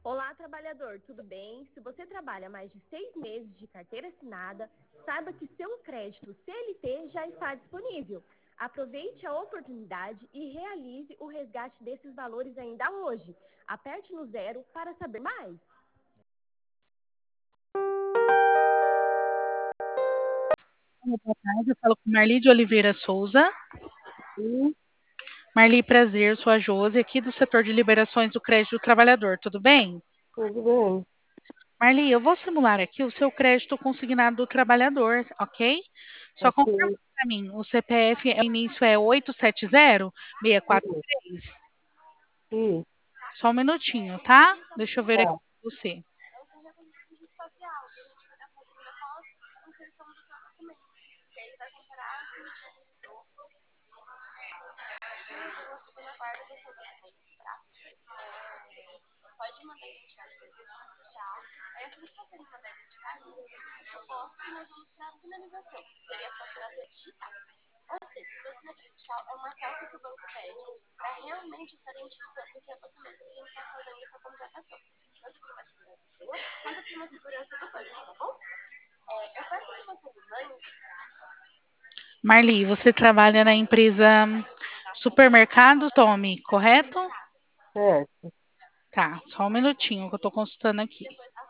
Olá, trabalhador, tudo bem? Se você trabalha mais de 6 meses de carteira assinada, saiba que seu crédito CLT já está disponível. Aproveite a oportunidade e realize o resgate desses valores ainda hoje. Aperte no 0 para saber mais. Boa tarde, eu falo com Marli de Oliveira Souza. Sim, Marli, prazer, sou a Josi, aqui do setor de liberações do crédito do trabalhador, tudo bem? tudo bem. Marli, eu vou simular aqui o seu crédito consignado do trabalhador, ok? Só Ok. confirma para mim, o CPF, o início é 870-643? Sim, Só um minutinho, tá? Deixa eu ver aqui tá. com você. Marli, você trabalha na empresa Supermercado Tome, correto? Certo. Tá, só um minutinho que eu tô consultando aqui.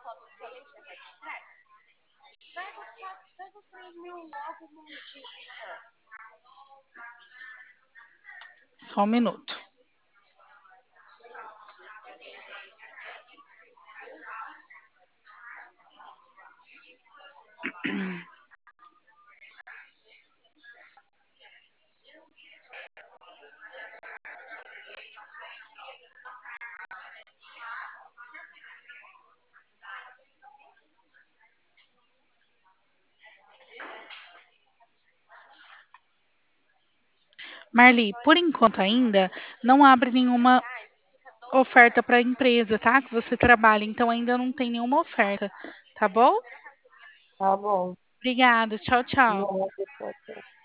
Só um minuto. Marli, por enquanto ainda não abre nenhuma oferta para a empresa, tá? Que você trabalha, então ainda não tem nenhuma oferta, tá bom? Tá bom. Obrigada, tchau, tchau. Nossa, tchau, tchau.